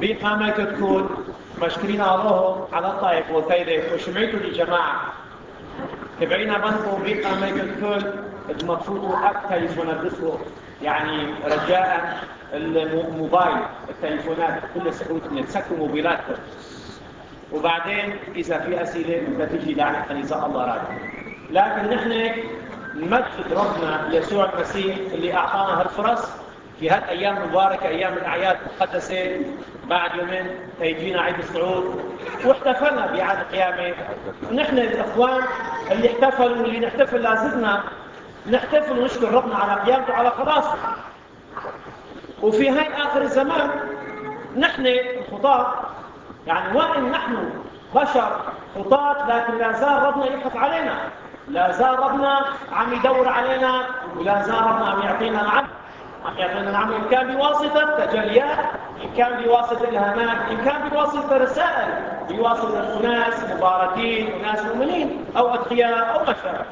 بقامة تكون مشكرين الله على الطائف وثيده وشمعتوا لجماعة تبعينا بنكو بقامة تكون المفروض أكثر يتونبسوا يعني رجاء الموبايل التليفونات كل سعود نتسكوا موبيلاتكم وبعدين إذا في أسئلة بتجي دعنا إذا الله راد. لكن نحن نمجد ربنا يسوع المسيح اللي أعطانا هالفرص في هالأيام المباركة أيام الأعياد المقدسة بعد يومين تيجينا عيد الصعود واحتفلنا بعيد القيامة. ونحن الإخوان اللي احتفلوا واللي نحتفل لازمنا نحتفل ونشكر ربنا على قيامته على خلاصه. وفي هاي آخر الزمان نحن الخطاة يعني وإن نحن بشر خطاة لكن لا زال ربنا يبحث علينا، لا زال ربنا عم يدور علينا، ولا زال ربنا عم يعطينا العمل، عم يعطينا العمل إن كان بواسطة تجليات، إن كان بواسطة الهامات، إن كان بواسطة رسائل، بواسطة أناس مباركين، أناس مؤمنين أو أتقياء أو مشاعر.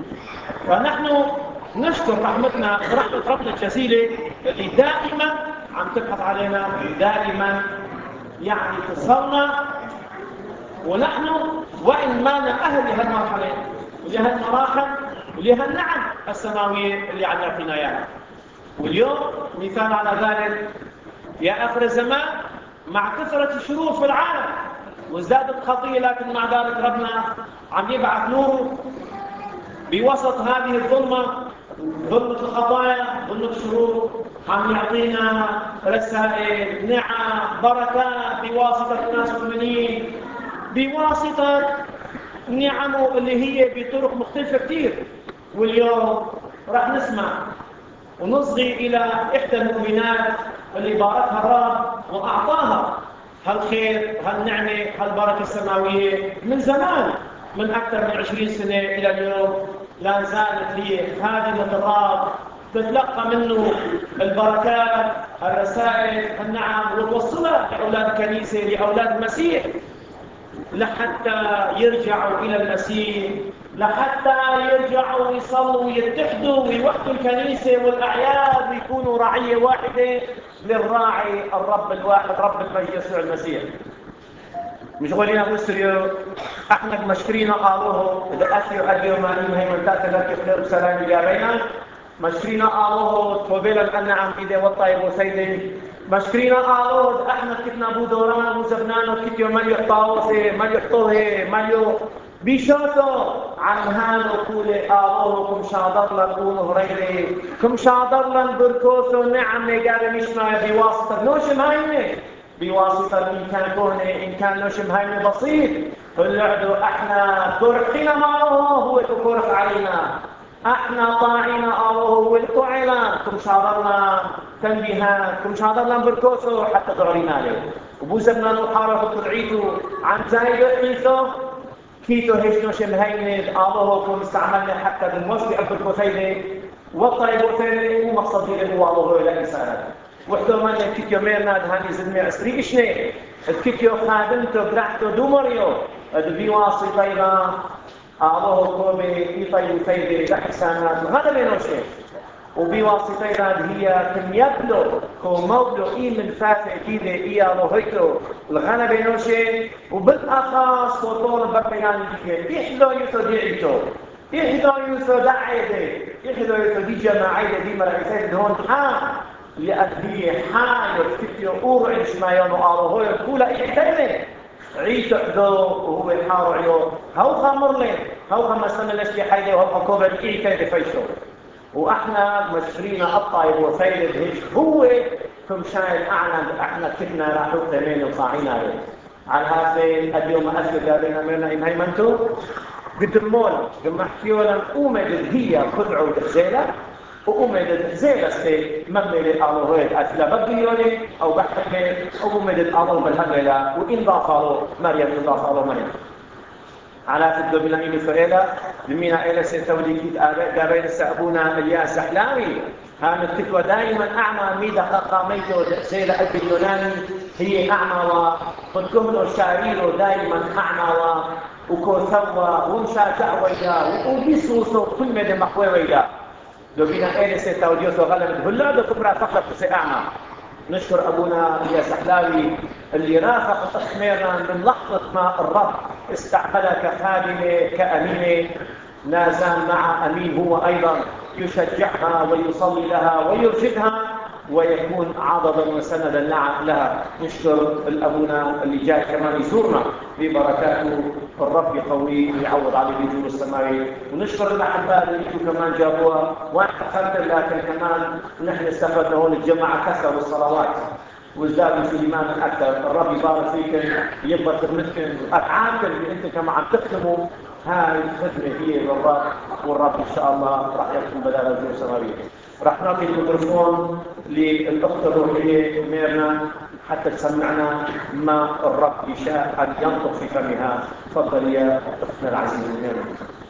فنحن نشكر رحمة ربنا الجزيلة اللي دائما عم تبحث علينا، دائما يعني تصلنا، ونحن وإن ما نأهل لهالمرحلة ولهالمراحل ولهالنعم السماوية اللي عم يعطينا إياها. واليوم مثال على ذلك يا آخر الزمان مع كثرة الشرور في العالم وازدادت خطية، لكن مع ذلك ربنا عم يبعث نوره بوسط هذه الظلمة، ظلمة الخطايا، ظلمة الشرور، عم يعطينا رسائل، نعم، بركات بواسطة الناس المؤمنين، بواسطة نعمه اللي هي بطرق مختلفة كثير. واليوم راح نسمع ونصغي إلى إحدى المؤمنات اللي باركها الرب وأعطاها هالخير، هالنعمة، هالبركة السماوية من زمان، من أكثر من 20 سنة إلى اليوم لا زالت هي خادمة الرب تتلقى منه البركات، الرسائل، النعم، وتوصلها لأولاد الكنيسة، لأولاد المسيح، لحتى يرجعوا إلى المسيح، لحتى يرجعوا ويصلوا ويتحدوا ويوحدوا الكنيسة والأعياد ويكونوا رعية واحدة للراعي الرب الواحد رب المجد يسوع المسيح. مشغولين أسريو احنا مشكرين قالوه إذا أسيو أديو ما إنهي من تأتي لك خير بسلام إجابينا مشكرين قالوه توبيلا النعم إذا والطيب وسيدي مشكرين قالوه احنا كتنا بودوران وزبنانو كتيو مليو طاوسي مليو طوهي مليو بيشوتو عن هانو كولي قالوه كم شادر لنقوم هريري كم شادر لنبركوسو نعم نقال مشنا بواسطة نوشم هايني بواسطة إن كان كونه إن كان نوشم هايني بسيط اللعدو احنا كرحنا معه هو كرح علينا احنا طاعنا الله هو الطعنا كم شاضرنا تنبيهات كم شاضرنا بركوسو حتى ضررنا عليه وبوزبنا نحارة تدعيتو عن زايد عيسو كيتو هيش نوشم هايني الله كم استعملنا حتى بالموسط أبركوسيني والطيب وثاني ومقصدي له الله هو الإنسان وحده من الكيتيو ميرنا دهاني زدمي عسري إشني الكيتيو خادمتو برحتو دومريو بواسطة الله كوبي يطيب سيدي بحسانات هذا اللي نوشي وبواسطة هي كم يبلو كومبلو من فاتح كده إيا لهيتو الغنى بينوشي وبالأخص وطول بقيان الجيل إحدو يتدعيتو إحدو يتدعيتي إحدو يتدي جماعية دي مرعيسين دهون لأدبيه حايو تكتيو أورعش ما يونو آلوهو يقول إحتيني عيسى حدو وهو يحارو عيو هاو خامر لي هاو خمسنا لشي حيدي وهو حكوبة إيتي بفيشو وإحنا مشرين الطايب وسيد هيش هو كمشاين أعلن إحنا كتنا راحو ثمين وصاعينا على هذا اليوم أسود لنا مرنا إن هيمنتو قد المول قم حكيونا أومد هي خدعو دخزيلة وأمدد زي لسي مملي آلوهيد أسلا بقيوني أو بحكمي أو أمدد آلوه بالهملة وإن ضافالو مريم يضافالو مريم على تبدو بلاني سؤالة لمينا إلى سيتوليكيد قابين السأبونا الياس أحلامي هانت تكوى دائما أعمى ميدا قاميتو زي لأبي اليوناني هي أعمى وقدكملو شاريرو دائما أعمى وكوثوى ومشاجع ويدا وبيسوسو كل مدى محوى ويدا لو بينا إلى سيتوليكيد غلبت هلا دو كبرى فقط سي أعمى نشكر أبونا يا سحلاوي اللي رافق الأخ ميرنا من لحظة ما الرب استعملها كخادمة كأمينة، لا زال مع أمين هو أيضا يشجعها ويصلي لها ويرشدها ويكون عضدا وسندا لها. نشكر الأبونا اللي جاء كمان يزورنا ببركاته، الرب يقويه ويعوض عليه بجور السماوي. ونشكر الأحباء اللي انتم كمان جابوها وانا أخذت، لكن كمان نحن استفدنا هون الجماعة كثروا الصلوات وازدادوا في إيمانا أكثر. الرب يبارك فيكم يكبر خدمتكم وأفعالكم اللي انتم كمان عم تخدموا. هاي الخدمة هي للرب، والرب إن شاء الله راح يكون بدال بجور السماوي. راح نعطي الميكروفون للأخت الروحية ميرنا حتى تسمعنا ما الرب يشاء أن ينطق في فمها. تفضل يا أختنا العزيزة ميرنا.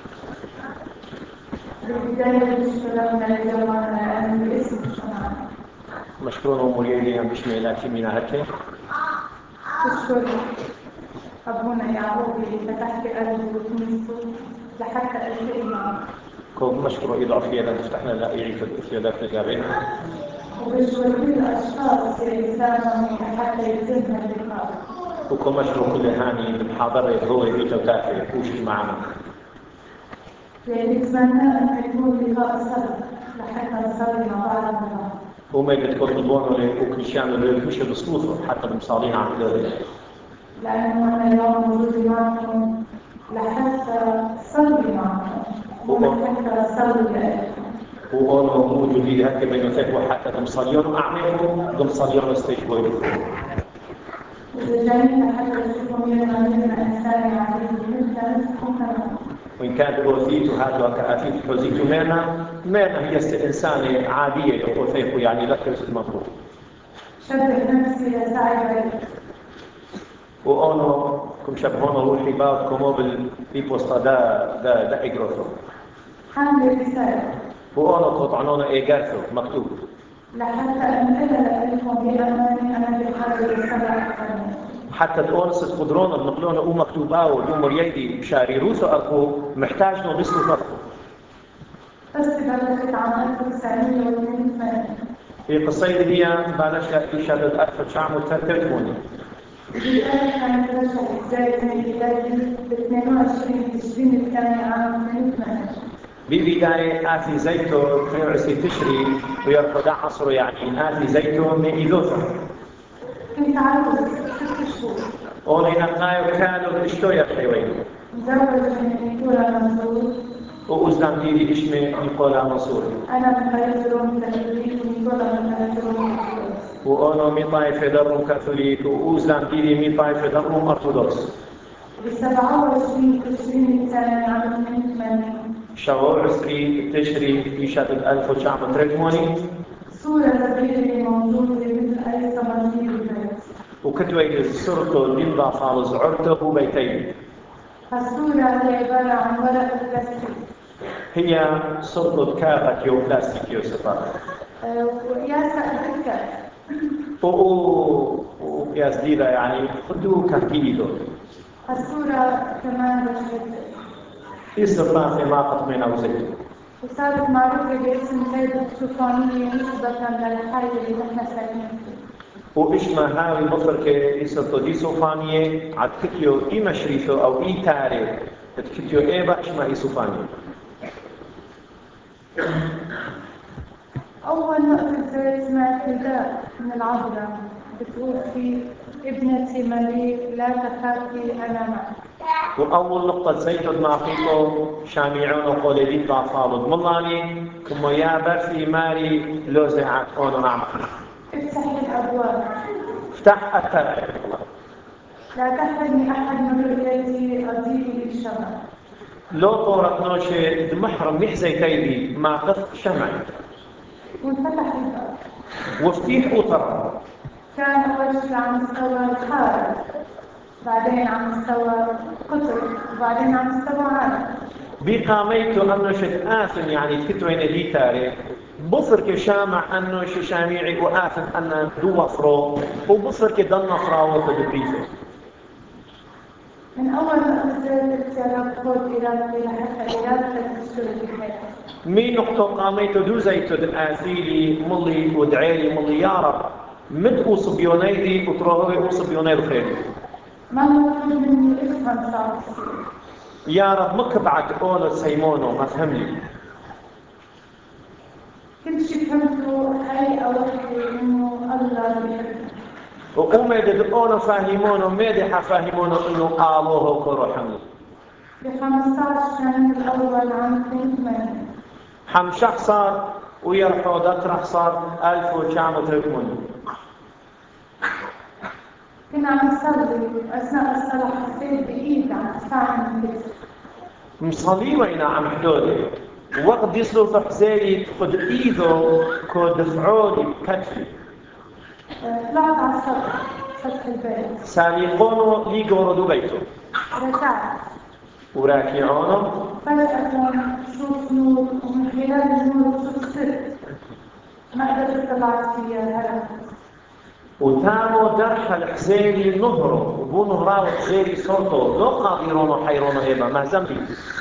بالبداية نشكرنا لجمعنا باسم الشمال. مشكور مريدي بشمي لكن من هكي. أشكر أبونا يعقوب اللي فتح لي قلبه وكنيسته لحتى ألتقي معه. كوب مشكور إذا عفية تفتحنا لا يعيف الأفيادات لجابين. وبشكر كل الأشخاص اللي ساهموا حتى يتم اللقاء. وكم مشكور كل هاني بالحاضر هو يجي وتافه وشي معنا. نتمنى أن يكون لقاء صدق لحتى نصلي مع بعضنا. وما يتقربون وكريشيانو اللي مش بصوته حتى المصالين عن ذلك. لأنه أنا اليوم موجود معكم لحتى صلي معكم ولحتى صلي لكم. وأنا موجود لي هكذا بين ثقة حتى تمصليون أعملهم تمصليون استيقظوا. إذا جاءنا حتى تشوفوا من إنسان عزيز مثل وإن كانت وثيته هذا كأثيت حزيته مانا هي إنسانة عادية يقول يعني لا ترسل المفروض. شبه نفسي لسعي وأنا كم شبهونا روحي بعض كموبل بيبوستا دا إجروثو. حامل رسالة. وأنا قطعنونا إيجارثو مكتوب. لحتى أنقلها لكم بأماني أنا بحاجة للسبع أكثر. حتى تقولس تقدرون النقلون أو مكتوبة ودومر يدي بشاري روسو أركو محتاج نبسلو فرقو. بس بلغت عام 1982. في قصيدة هي بالشة إشادة 1983. بداية كانت رجعت بداية من بداية ب 22 تشرين الثاني عام 82. ببداية آتي زيتو 22 تشري ويرفض عصره يعني آتي زيتو من إيلوثا. كنت عاوز 6 شهور. وهنا قايو كانوا تشتوية حيوين. مزوج من نيكولا منصور. وأزدام ديدي اسمه نيكولا منصور. أنا من خليج روم كاثوليك ونيكولا من خليج روم كاثوليك. وأنا من طائفة درهم كاثوليك وأزدام ديدي من طائفة درهم أرثوذكس. ب 27 تشرين الثاني عام 82. شهر 20 تشري في شهر 1983. صورة صغيرة موجودة مثل أي صمامير البيت. وكتوي السرطة ديندا خالص عرته وبيتين. الصورة هي عبارة عن ورقة بلاستيك. هي سرطة كافة كيو بلاستيك كيو سفارة. وقياسها أذكر. وقياس ديدا يعني خدوه كاركيلو. الصورة كمان رشدت. في سرطان في ماقط من أو زيتو. وصارت معروفة باسم سيدة السلطانية نسبة للحي اللي نحن ساكنين فيه. وإشما هاوي مصر كإسرطو دي سوفانية عدكتيو إيما شريثو أو إي تاري عدكتيو إيبا إشما إي سوفانية. أول نقطة زي سمعت نداء من العذراء بتقول في ابنتي مليك لا تخافي أنا معك. وأول نقطة زيتو معطيكو شامعون وقولي طافالو ملاني كما يا برسي ماري لوزعت أونو نعمل. افتحي الأبواب. افتح الترى. لا تحرمني أحد من رؤيتي أضيء للشمع. لو طورت نوشي دمحرم يحزي تيدي ما قف شمع. وانفتح الباب. وافتيح وطرق. كان أول شيء على مستوى الحارة، بعدين على مستوى قطر، وبعدين على مستوى عالم. بقاميته أنه شد آثن يعني كتوين دي تاري بصر كشامع أنه شامعي وآثن أنه دو وفرو وبصر كدن نفراوة تدبريفه. من أول ما أنزلت اختيارات خود إرادتي لحتى إرادتك تشتغل بحياتي. مين نقطة قاميته دو زيتو الآثيلي ملي ودعيلي ملي يا رب مد أوصبيوني دي وتروهوي أوصبيوني بخير ما مطلوب مني افهم صار يا رب مكبعك أولو سيمونو ما فهمني كل شيء فهمته هاي أوحي إنه الله بيحبك وأمد أولو فاهمونو ميدي حفاهمونو إنه آلوه كورو حمي ب 15 كان الأول عام 82 حمشخ صار ويرحو دكرح صار 1983 كنا عم نصلي أثناء الصلاة حسيت بإيد عم تدفعني كده مصلي وين عم حدودي وقت يصلوا في حزيري خد إيده كود دفعوني بكتفي طلعت على سطح البيت ساليقونو ليقورو بيته ركعت وراكعونو فجأة شوف نور ومن خلال النور شوف ست ما قدرت طلعت فيها هرب وتامو درح الحزيري نهره وبو نهراو حزيري صوته لو قادرونو حيرونو إيبا ما زنبي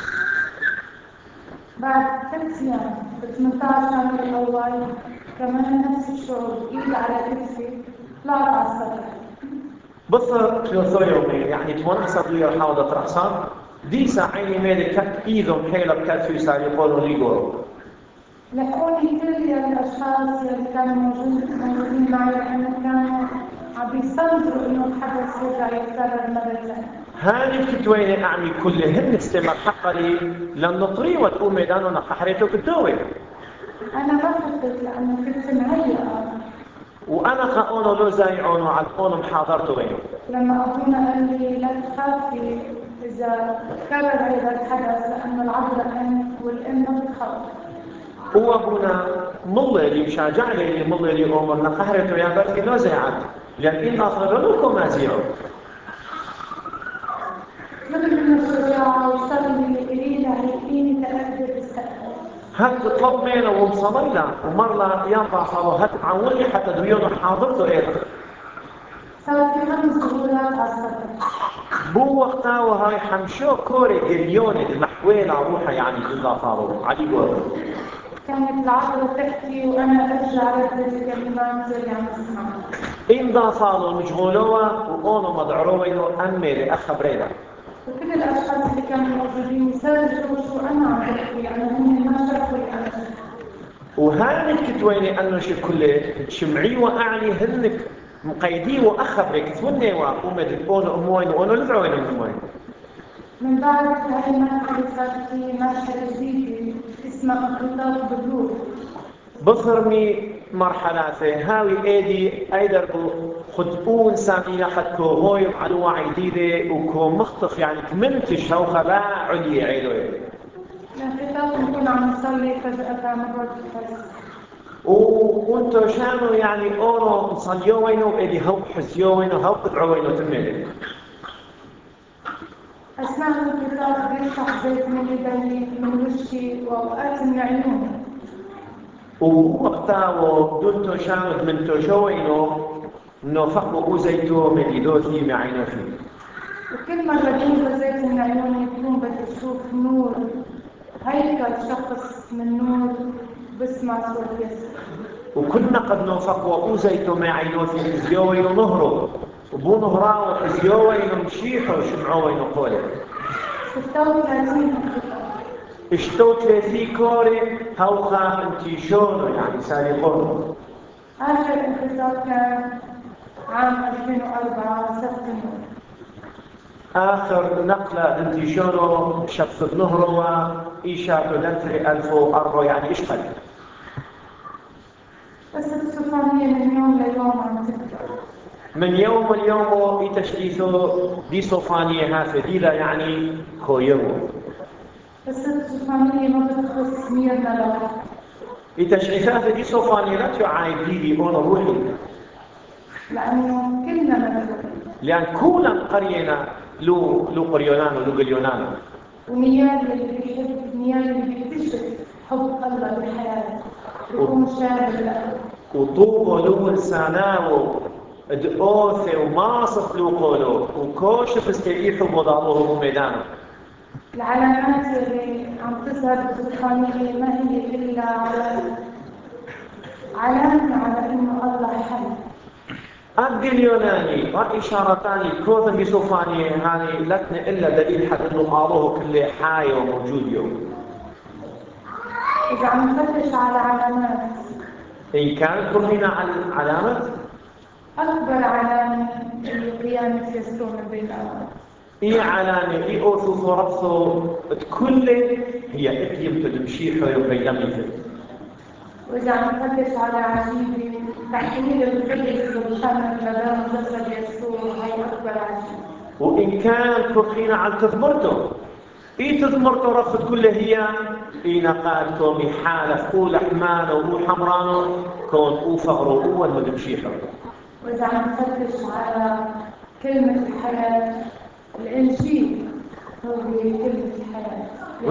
بعد 3 أيام ب 18 عام الأول كمان نفس الشعور إيد على كتفي طلعت على السطح بصر كلوثو يومين يعني تمنح صدوية حاولة رحصان دي ساعيني ميدي كت إيدهم حيلة بكتفي ساليقونو ليقورو لحقوني كل الأشخاص اللي كانوا موجودين معي لأنه كانوا عم يستنظروا إنه الحدث يرجع يتكرر مرة ثانية. هاني الكتوين أعمي كلهن استمر حقري لن نطري وتقوم ميدانو نقحريتو كتوين أنا ما خفت لأنه كنت مهيئة. وأنا قاونو لو زايعونو عالقونو محاضرتو بينو لما أبونا قال لي لا تخافي إذا كرر هذا الحدث لأنه العذراء والأم ما بتخاف. هو أبونا ملي مشاجعني ملي أمر نقحريتو يا بس لو زايعت لأن إن أخذوا لكم مازيعو مثل من الشجاعة واشتغلي إلينا هيئيني تأكد السقف. هات طلب مينا ومصلينا ومرة ينفع صاروا هات عولي حتى دويونو حاضرتو إيضا صارت في 5 ظهورات على السطح. بو وقتا وهاي حمشو كوري قليوني المحويلة روحها يعني إلا صاروا علي قول كانت العذراء تحكي وأنا أرجع ردد الكلمات اللي عم أسمعها. إن دا صاروا مشغولوها وقونوا مدعروينو أمي لأخ بريدة وكل الأشخاص اللي كانوا موجودين يسألوا شو أنا عم بحكي لأنه هم ما شافوا اللي أنا شفته. وهاني كتويني أنه شي كله شمعي وأعني هنك مقيدي وأخبرك توني وأمد الأونو أموين وأونو لدعوين أموين من بعد هاي المرحلة صار في مرحلة جديدة اسمها انقطاع بالروح. بصرمي مرحلاتي هاوي ايدي ايدر خدقون سامينا خد كوهوي معلومة جديدة وكو مخطف يعني كمنتش هو خباء عليا عيدو الانقطاع نكون عم نصلي فجأة مرات بحس. وانتو شانو يعني اونو نصليوينو ايدي هو حزيوينو هو قدعوينو تميلي أثناء الانقطاع بيفتح زيت من يدي من وشي وأوقات من عيوني. ووقتا ودونتو شانو منتو شوينو انو فقو اوزيتو مليدوتي معينو فيه وكل مرة بنزل زيت من عيوني بكون بدي أشوف نور هيكل شخص من نور بسمع صوت يسوع. وكنا قد نوفق وأوزيتو معينو في حزيوين ونهرو وبو نهراو حزيوين مشيحو شمعوين قولي 36 اشتو 30 كوري هوخا انتيشونو يعني سالقونو آخر انقطاع كان عام 2004 سبتمبر. آخر نقلة انتيشونو شفت نهرو إيشاتو دنتري 1004 يعني إشقل بس السفانية من يوم ليوم عم تكبر. من يوم اليوم يتشديثو دي صوفانية هافديلا يعني خويو بس السفانية ما بتخص ميرنا لوحدها. يتشديثات دي صوفانية لا تعايدي لي أنا روحي لأنه كلنا مدعوين. لأن كل قرينا لو قريونانو لو قليونانو ونيال اللي بيحب نيال اللي بيكتشف حب الله بالحياة بيكون شامل له. وطوبو لو إنساناو دقوثي وماصف لو قولو وكوشف استيقيحو بضعوه بميدانو. العلامات اللي عم تظهر بالسفانية ما هي إلا علامة على إنه الله حي. أبقى اليوناني وإشارتاني كوثن بسوفاني هاني لكن إلا دليل حد إنه قالوه كله حي وموجود يوم. إذا عم نفتش على علامات إن كانت كلنا على علامة أكبر علامة قيامة يسوع من بين الأموات. إيه علامة إيه أوصف رأسه كل هي إقيم تدمشيحه يقيمه. وإذا عم نفتش على عجيبة تحويل القدس والشمس لدام جسد يسوع هي أكبر عجيبة. وإن كان كلنا على تثمرته إيه تثمرته رأسه كل هي إيه نقالته محالة أول حمانه وأول حمرانه كون أول فغره أول مدمشيحه. وإذا عم نفتش على كلمة الحياة الإنجيل هو كلمة الحياة.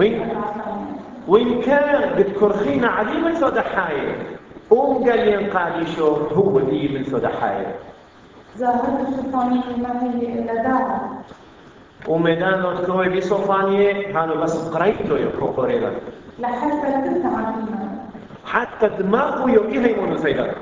وإن كان قد كرخينا عليه سودة حاية قال ينقاليشو هو دي من سودة حاية ظاهرة الشيطانية ما هي إلا دعوة ومدانو تكوي بصوفانية هانو بس قريتو يكو قريلا لحتى تتعب حتى دماغه يوئيها يمونو سيدا.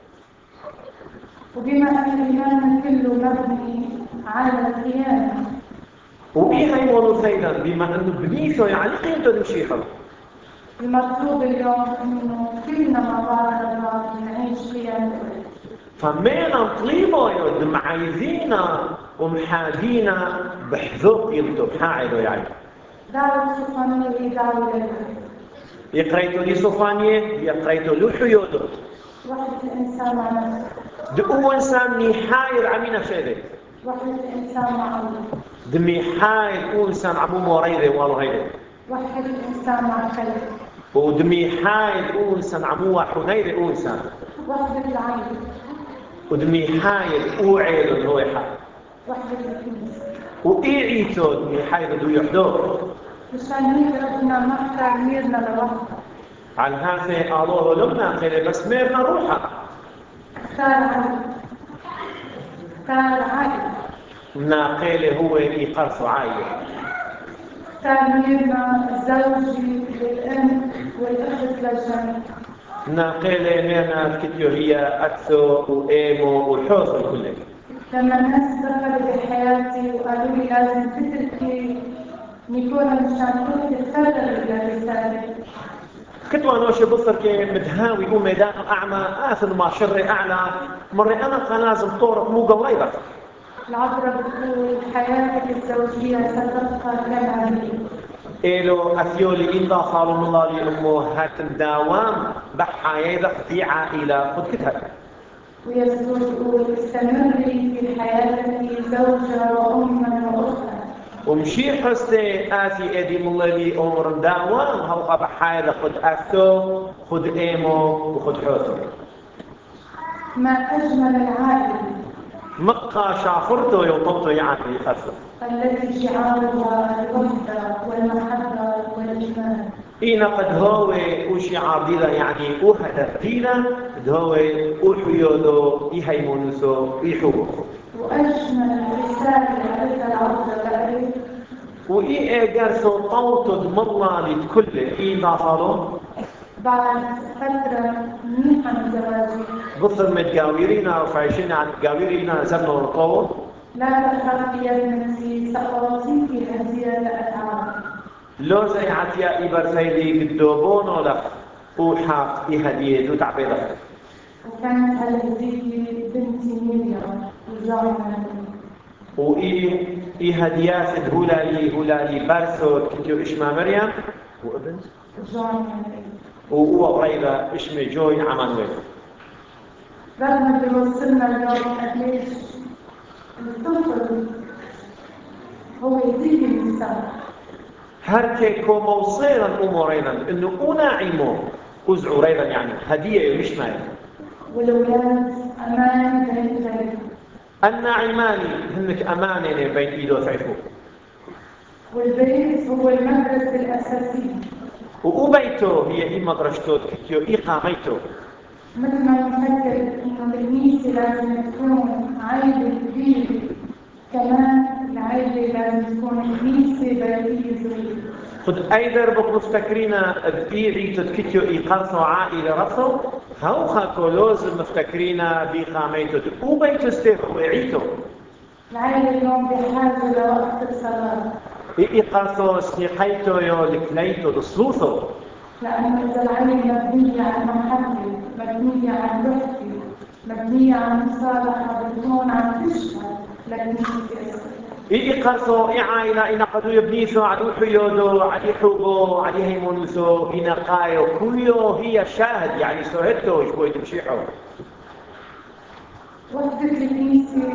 وبما أن الإيمان كله مبني على القيامة وإيها يمونو سيدا بما أنه بنيسو يعني قيمته نمشيها. المطلوب اليوم إنه كلنا مع بعض نعيش قيامة. فمينا نطلبه يود عايزينا ومحاجينا بحذوق يلتو بحاعدو يعني. دعوة الصوفانية هي دعوة للوحدة. يقريتو لي صوفانية يقريتو له حيودو. وحدة الإنسان مع نفسه. دقو إنسان محاير عمينا شيء. وحدة الإنسان مع الله. دمي حاير إنسان عمومه غيره والله غيره. وحدة الإنسان مع الخير. ودمي حاير إنسان عمومه حنير إنسان. وحدة العين. ودمي حاير أوعيل هو حاير. وحدة الكنيسة. وإيعيتو دمي حاير دو يحدو. مشان هيك ربنا ما اختار ميرنا لوحدها. عن هذا قالوه لمنا خير بس ميرنا روحها. اختار عائل. ناقيله هو يقرص عائل. اختار ميرنا زوجي للأم والأخت للجنة. ناقيله ميرنا كتيو هي أكثو وإيمو والحوصل كله. لما الناس دخلوا بحياتي وقالوا لي لازم تتركي نيكولا مشان تتفرغ للرسالة. كنت وانا شي بصر كي مدهاوي وميدان اعمى اثر ما شري اعلى مري انا كان لازم طورق مو قريبه. العبره بتقول حياتك الزوجيه ستبقى كالعاديه. إلو أثيولي إن داخل الله لأمه هات الدوام بحياة في عائلة خد كتاب. ويسوع يقول استمري في حياتك زوجة وأما وأخرى. ومشي حستي آتي أدي ملالي أمر دوام هو بحياة خد أثو خد إيمو وخد حوثو. ما أجمل العائلة. مقا شافرتو يوطوتو يعني خسر. التي شعارها الوحدة والمحبة والإيمان. إينا قد هو وشعار ديلا يعني وهدف ديلا قد هو وحيودو يهيمونسو يحوه. وأجمل رسالة عليك العبد تعرف. وإيه قرسو طوتو دمرنا لتكل إيه داخلو بعد فترة منيحة من زواجي. بصر متقاويرين وفعيشين عن متقاويرين زمنا ورطوه. لا تخافي يا ابنتي سأعطيك هدية أتعب. لو زي عتيا إبر سيدي قدوبون ولا وحاق هدية وتعبيرة. وكانت هالهدية بنتي مريم وجانا. وإيه هديات هولالي بارسو كنتيو إشما مريم وابن جانا. وهو قريبة اسمه جوي عمانويل. رغم بيوصلنا اليوم قديش الطفل هو يزيد الإنسان. هركي كوموصيرا أمورينا إنه أناعمو أزعو ريضا يعني هدية مش ماي. والأولاد أمان بين غيره. الناعماني هنك أمانة بين إيدو تعرفوا. والبيت هو المدرسة الأساسية. وبيته هي إيه مدرسته كتيو إيه قاميته. مثل ما نفكر إنه الكنيسة لازم تكون عائلة كبيرة، كمان العائلة لازم تكون كنيسة بيتية صغيرة. خد أيدر بك مفتكرين إيعي تتكتيو إيقارثو عائلة رثو هاوخا كولوز مفتكرين بيقاميتو وبيتو ستيفو إيعيتو العائلة اليوم بحاجة لوقت الصلاة إيقارثو سنيقيتو يو لكليتو لصلوثو لأنه إذا العائلة مبنية على محبة مبنية على وحدة مبنية على مصالحة بتكون عم تشهد لكنيسة إيقارثو عائلة إنا قدو يبنيثو عدو حيودو عدي حوبو عدي هيمونثو إنا قايو كيو هي شاهد يعني سوهدتو شوي تمشيحو وحدة الكنيسة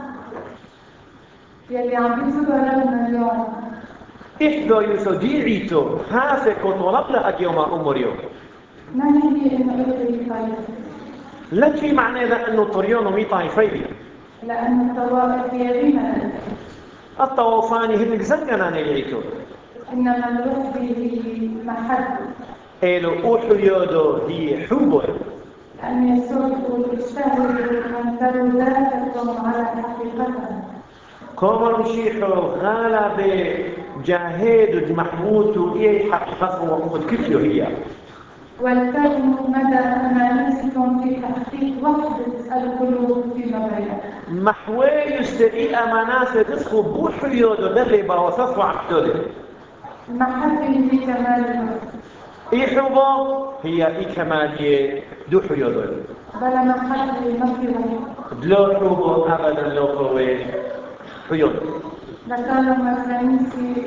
يلي عم بيسوا لنا اليوم إحدو يسوديعيتو هاسي كوتولبلا أديوما أموريو ما هي إنه إلي طيب لا شيء معنى ذا أنه طريون وميطاي فيلي لأن الطوائف هي رمل الطوافاني هن زنجنا نيعيتو إنما الوحدة هي محبة إلو أوحو يودو هي حبو لأن يسوع يقول اشتهروا من تروا ذاتكم على حقيقتها كومر مشيحو غالا بجاهد محمود إيه حقيقته وقد كتلو هي ولتكن مدى أمانتكم في تحقيق وحدة القلوب فيما بينكم. محوي يستري أمانات تدخل بوحو يودو دربا وصفو عبدالي المحبة هي كمال إيحبو هي كمالية دوحو يودو بلا محبة ما في وحدة دلو حبو أبدا لو قوي حيود لكان الكنيسة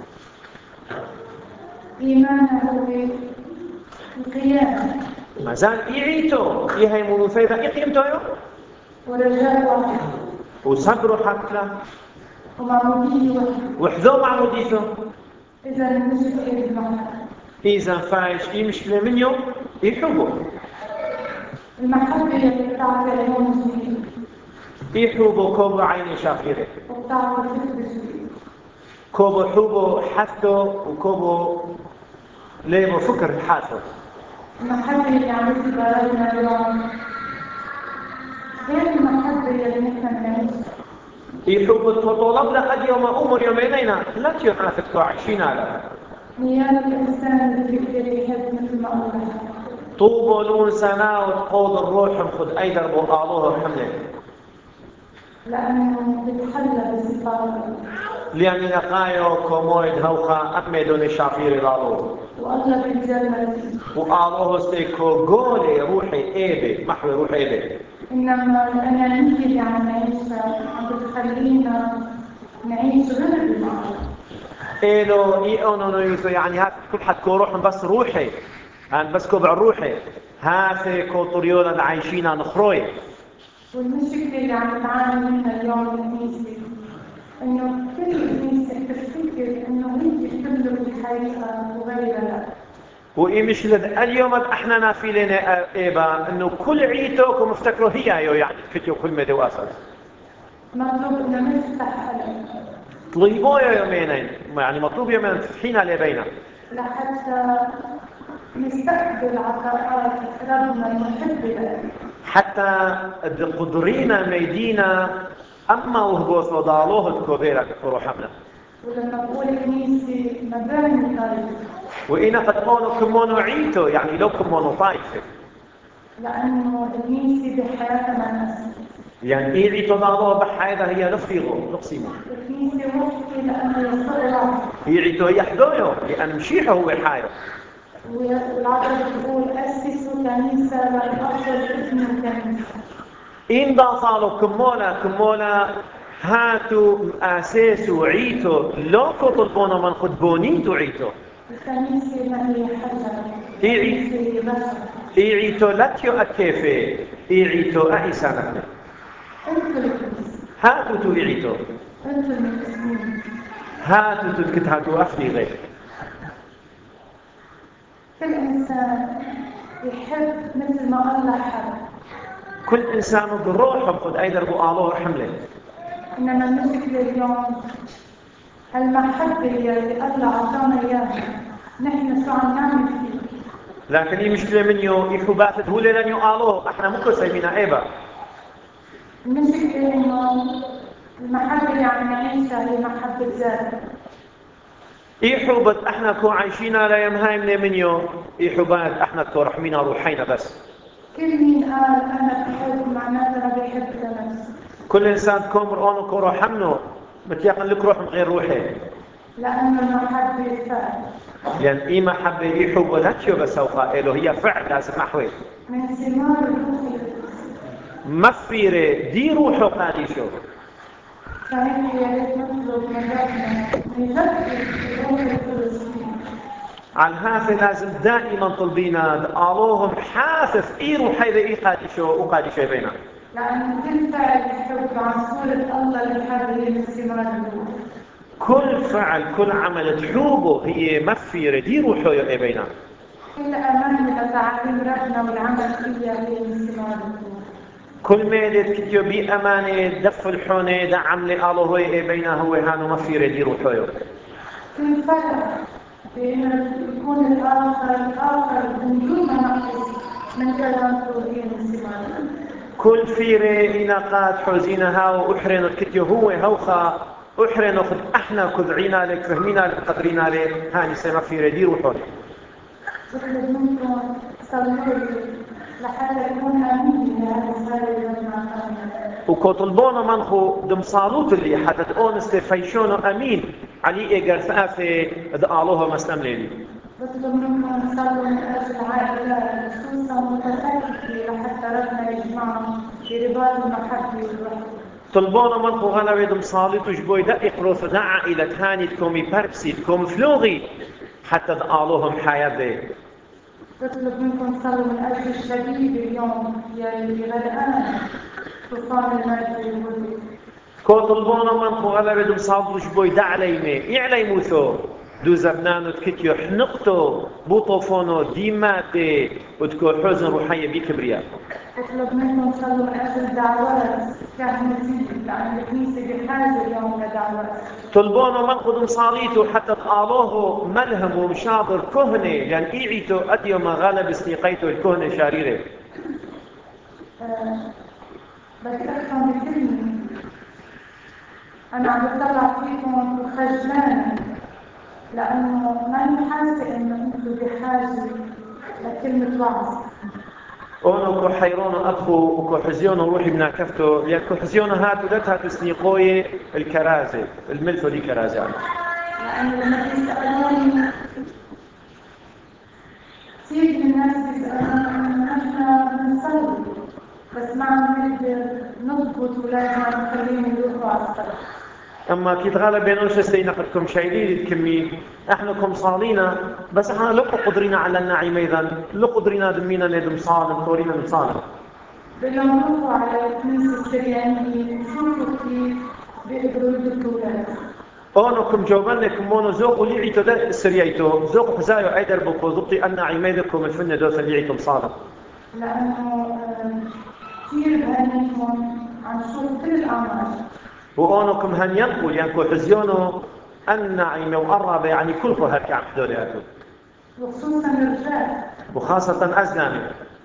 إيمانه بالقيامة مازال إيعيتو إيهاي منوثيثة إقيمتو يو ورجاء واحد وصبروا حتى ومعمودية واحدة وحذو معموديثو إذا نجد إيه المحبة إذا فايش إيه مشكلة من يوم يحبوا المحبة اللي بتعطي عيون جديد يحبوا كوبو عيني شافيري وبتعطي فكر جديد كوبو حبو حثو وكوبو ليبو فكر حاثو المحبة اللي عم تجي بلدنا اليوم غير المحبة اللي نحن بنعيشها يحبوا الطلاب لقد يوم أمر يومينين لا تيوناثك عايشين على نيال الإنسان اللي بيقدر يحب مثل ما الله طوبوا لون سنة وتقود الروح خد أي دربوا قالوه حمله لأنه بتحلى بصفاته لأن نقايو كومويد هوخا أكمدون الشافير لالو والله بيتجمل وقالوه استيكو قولي روحي إيبي محوي روحي إيبي إنما الأنانية اللي عم نعيشها عم بتخلينا نعيش غير بالمعنى إيلو إيونو يوسو يعني هات كل حد كو روح بس روحي أنا بس كوبع روحي هاتي كو طريولا عايشين نخروي والمشكلة اللي عم تعاني منها اليوم الكنيسة إنه كل الكنيسة بتفتكر إنه هي بتملك الحقيقة وغيرها لا وإيه مشكلة اليوم احنا نافلين إيبا إنه كل عيتوكم افتكروا هي يعني فتيو كل مدى واسد مطلوب إنه نفتح قلب طلبوا يومين يعني مطلوب يومين تفتحين على بينا لحتى نستقبل عطاءات ربنا المحب لنا حتى قدرينا ميدينا أما وهبوث وضالوه تكوبيرك وروحنا ولما بقول كنيسة مباني طريق وإنا قد قولوا كمونو عيتو يعني لو كمونو طائفة لأنه الكنيسة بحياتنا الناس يعني إيه عيتو ضالوه بحايدة هي نقسمه الكنيسة وحدة لأنه يسوع واحد هي عيتو يحدويو لأن مشيحه هو حايو والعقل بتقول أسسوا كنيسة للأصل اسم الكنيسة إن دا صالوا كمولا هاتوا أساسوا عيتو لو كطلبونا من خدبونيتو عيتو الكنيسة ما هي حجر الكنيسة هي بشر عيتو لاتيو أكيفي عيتو أحسانا أنتوا الكنيسة هاتوا تو عيتو أنتوا المسلمين هاتوا تلكت هاتوا أفني غير كل إنسان يحب مثل ما الله حب كل إنسان بروحه بخد أي دربو آلوه حمله إنما المشكلة اليوم المحبة اللي الله عطانا إياها نحن شو عم نعمل فيه لكن هي مشكلة منيو يحبات هو لن يقالوه احنا مكو سيمينا ايبا المشكلة إنه المحبة اللي عم نعيشها هي محبة ذات إيحوبت إحنا كو عايشين على يمهايمنا من يوم إيحوبات إحنا كو رحمينا روحينا بس. كل مين قال أنا بحب معناتها بيحب لنفسه. كل إنسان كومر أنا كو روحمنه متيقن لك روح من غير روحه. لأنه المحبة فعل. يعني إيه محبة إيحوبة لا تشوف بس هو قائله هي فعل لازم محوي. من ثمار الروح مفيرة دي روحه قاديشو. فهيك يا ريت نطلب من ربنا يجدد روح القدس فينا. على هذا لازم دائما طلبينا الله حافظ إيه روحي ذا إيه قاديشو وقاديشو بينا. لأن كل فعل يحب عن صورة الله الحب هي من ثمار الروح. كل فعل كل عمل تحوبه هي مفيرة دي روحه يا بينا. كل أمان لتعليم ربنا والعمل فيها هي من ثمار الروح. كل ما يدكتيو بي أمانة دف الحونة دا عمل الله يا بينا هو هانو مفيرة دي روحه. كل فرق بين يكون الآخر بدون ما نقص من كلامته هي من ثمار الروح. كل فيرة إناقات حوزينها وأحرن الكتيو هو هوخا أحرن أخذ إحنا كذعينا لك فهمينا لك قدرينا لك هاني سيما فيرة دي روحه. بطلب منكم صلوا لحتى يكون أمين لهذا السائل لما وكطلبونا منخو دم صالوت اللي حتى تقول استفيشونه أمين علي إيجار ثافي دقالوها مسلم ليلي. بطلب منكم صلوا من أجل العائلة خصوصا متفكرة لحتى ربنا يجمعهم في رباط المحبة والوحدة. طلبونا منخو غلبة دم صالوت وجبوي دقي قروف دع عائلة هانيتكم يبربسيتكم فلوغي حتى دقالوهم حياة ذي. بطلب منكم صلوا من أجل الشبيب اليوم يلي غرقان طوفان المجد والوجود. كو طلبونا منخو غلبة دم صالوت وجبوي دع ليمي يعلي موثو دو زبنانو تكتيو حنقتو بوطوفونو ديماتي وتكو حزن روحية بكبرياء. بطلب منكم صلوا من أجل دعوات كهنوتية لأن الكنيسة بحاجة اليوم لدعوات. طلبونا منخو دم صاليتو حتى تقالوه ملهم ومشاطر كهنة لأن إيعيتو أديو ما غالب استيقيتو الكهنة شاريرة. بدي أفهم بكلمة أنا عم بطلع فيكم وخجلانة لأنه ماني حاسة إنه أنتم بحاجة لكلمة وعظ. أونو كو حيرونو أبخو وكو حزيونو روحي مناكفتو لأن كو حزيونو هاتو دتها تسنيقوي الكرازة الملثو دي كرازة. لأنه لما تسألوني كثير من الناس بيسألوني إنه نحن بنصلي بس ما عم نقدر نضبط ولادنا ونخليهم يروحوا على الصلاة. أما كي تغالب بينوش سينقدكم شايلين الكمي إحناكم صالينا بس إحنا لقوا قدرنا على النعيم أيضا لقوا قدرنا دمينا ندم صالم طورينا من صالم. بدهم يروحوا على الكنيسة السريانية يشوفوا كيف بيقدروا يضبطوا ولادهم. أونكم جوابنكم مونو زوق ليعيتو ده السريايتو زوق حزايو عيدر بكو ضبطي أن عميدكم الفن دوث ليعيتم صالم. لأنه كثير بهنيكم عم نشوف كل الأعمال. وأونكم هن ينقل ينكو حزيونو النعيم وقرب يعني كلكم هكا عبدولياتو. وخصوصا الرجال. وخاصة أزلامي.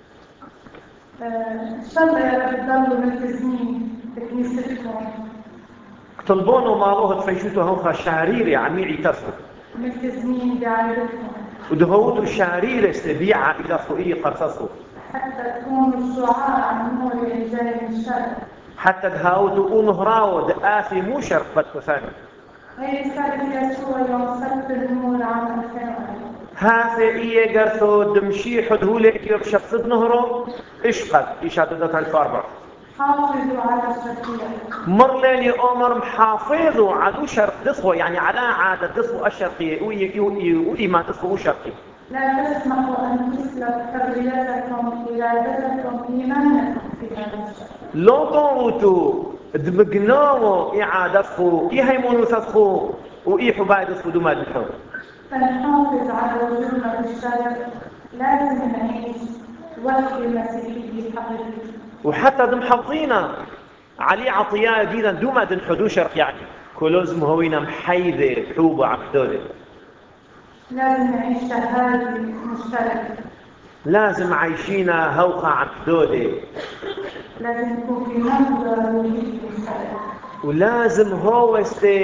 إن شاء الله يا رب تضلوا ملتزمين بكنيستكم. طلبونو مالوه تفيشوتو هوخا شعريري عميعي تفو. ملتزمين بعائلتكم. ودهوتو شعريري استبيعة إلى فوقي قرصصو. حتى تكونوا شعاع عن النور اللي جاي من الشرق. حتى دهاوتو ونهراو دقافي مو شرق بدكو ثاني. هي رسالة يسوع يوم سبت النور عام 2000. هذا إيه قرثو دمشي حدهولي إتيوب شفت نهرو إشقد إشادتها الفاربع. حافظوا على الشرقية. مر ليلي أمر محافظوا على شرق دصفو يعني على عادة دصفو الشرقية وإيمان دصفو شرقي. لا تسمحوا أن تسلب حريتكم إرادتكم إيمانكم في هذا الشرق. لو طوتو دمقناو إعادتكو إيهيمونو تدخو وإيحو بايدتكو دوما دخو. فنحافظ على وجودنا في الشرق لازم نعيش وحي المسيحية الحقيقية. وحتى دم حظينا علي عطياء دينا دوما دن حدو شرق يعني كلوزم هوينا محيذة حوبة عبدولة. لازم نعيش شهادة مشتركة. لازم عايشينا هوخة عبدولة. لازم يكون في نظرة روحية مشتركة. ولازم هو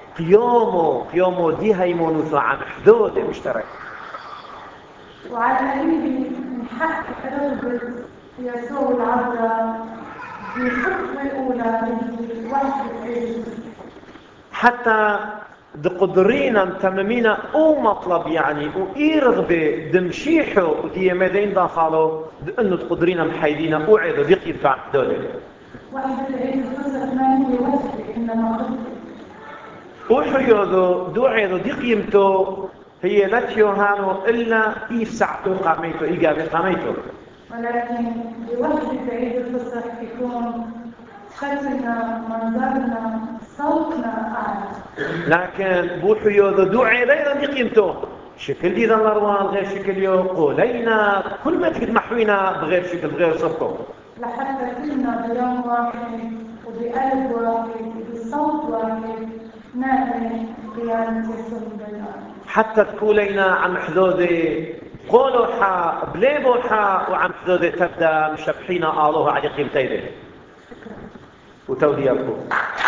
قيومو دي هيمونوثو عن حدود مشترك. وعلى قريب نحقق رغبة يسوع العذراء بخطوة أولى من وحدة عيد. حتى دقدرينا متممينا او مطلب يعني واي رغبة دمشيحو ودي مدين داخلو انه تقدرينا محايدينا اوعدو دقي بتاع حدودي. وحدة عيد القصة ما هي وحدة إنما خطوة. وحيوذو دوعيذو دي قيمتو هي لا تيوهانو إلا ساعتو قاميتو إيقابي قاميتو. ولكن بوحدة عيد الفصح يكون شكلنا، منظرنا، صوتنا أعلى. لكن بوحيوذو دوعي لينا دي قيمتو شكل دي ذا الأروان غير شكل يوقو لينا كل ما تقد محوينا بغير شكل بغير صفكو. لحتى كلنا بيوم واحد وبقلب واحد وبصوت واحد نعمل قيامة يسوع البيان. حتى تقولينا عن حدودي قولوا حا بليبوا حا وعن حدودي تبدا مشبحينا الله على قيمتين وتوديكم.